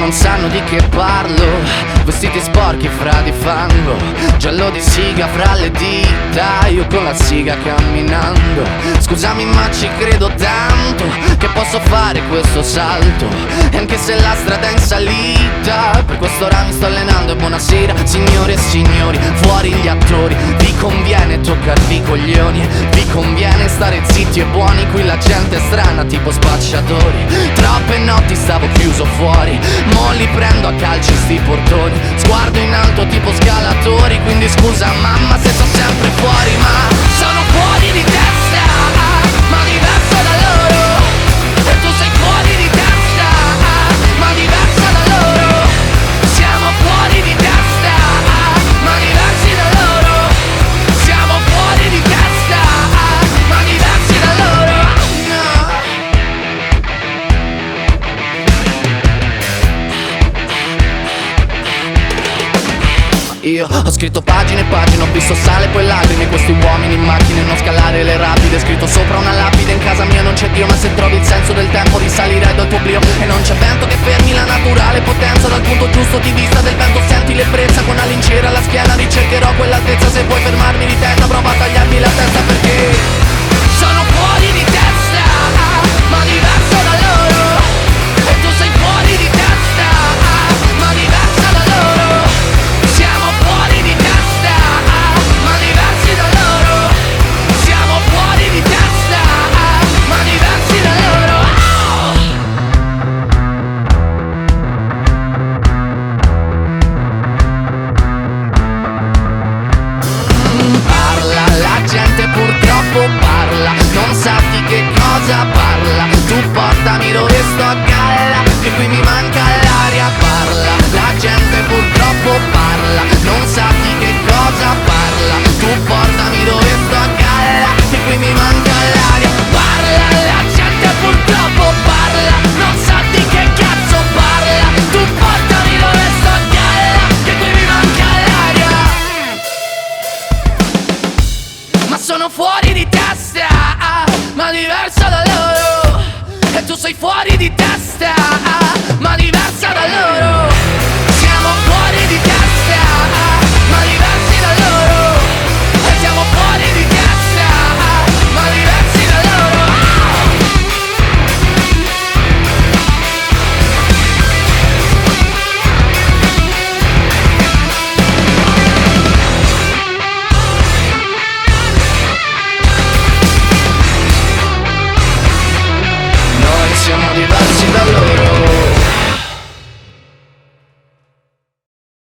non sanno di che parlo. Vestiti sporchi fra di fango, giallo di siga fra le dita, io con la siga camminando. Scusami ma ci credo tanto che posso fare questo salto, e anche se la strada è in salita, per quest'ora mi sto allenando. E buonasera signore e signori, fuori gli attori. Vi conviene toccarvi i coglioni, vi conviene stare zitti e buoni. Qui la gente è strana tipo spacciatori. Troppe notti stavo chiuso fuori, mo li prendo a calci sti portoni. Sguardo in alto tipo scalatori, quindi scusa mamma se sto sempre fuori, ma sono fuori di testa, ma diverso da loro. E tu sei fuori di testa, ma diversa da loro. Siamo fuori di testa, ma diversi da loro. Siamo fuori di testa, ma diversi da loro. Io ho scritto pagine e pagine, ho visto sale e poi lacrime. Questi uomini in macchine, non scalare le rapide. Scritto sopra una lapide, in casa mia non c'è Dio. Ma se trovi il senso del tempo risalirai dal tuo oblio. E non c'è vento che fermi la naturale potenza. Dal punto giusto di vista del vento senti l'ebbrezza. Con una lincera alla schiena ricercherò quell'altezza. Se vuoi fermarmi di testa prova a tagliarmi la testa, perché sono fuori di testa, ma diverso da loro. E tu sei fuori di testa, ma diversa da loro. Siamo fuori di testa, ma diversi da loro. Siamo fuori di testa, ma diversi da loro. Parla, la gente purtroppo parla, non sa di che cosa parla. Tu portami dove sto a galla, che qui mi manca l'aria. Parla, la gente purtroppo parla, non sa di che cosa parla. Tu portami dove sto a galla, che qui mi manca l'aria. Parla, la gente purtroppo parla, non sa di che cazzo parla. Tu portami dove sto a galla, che qui mi manca l'aria. Ma sono fuori di testa, ma diversa da loro. E tu sei fuori di testa, ma diversa da loro.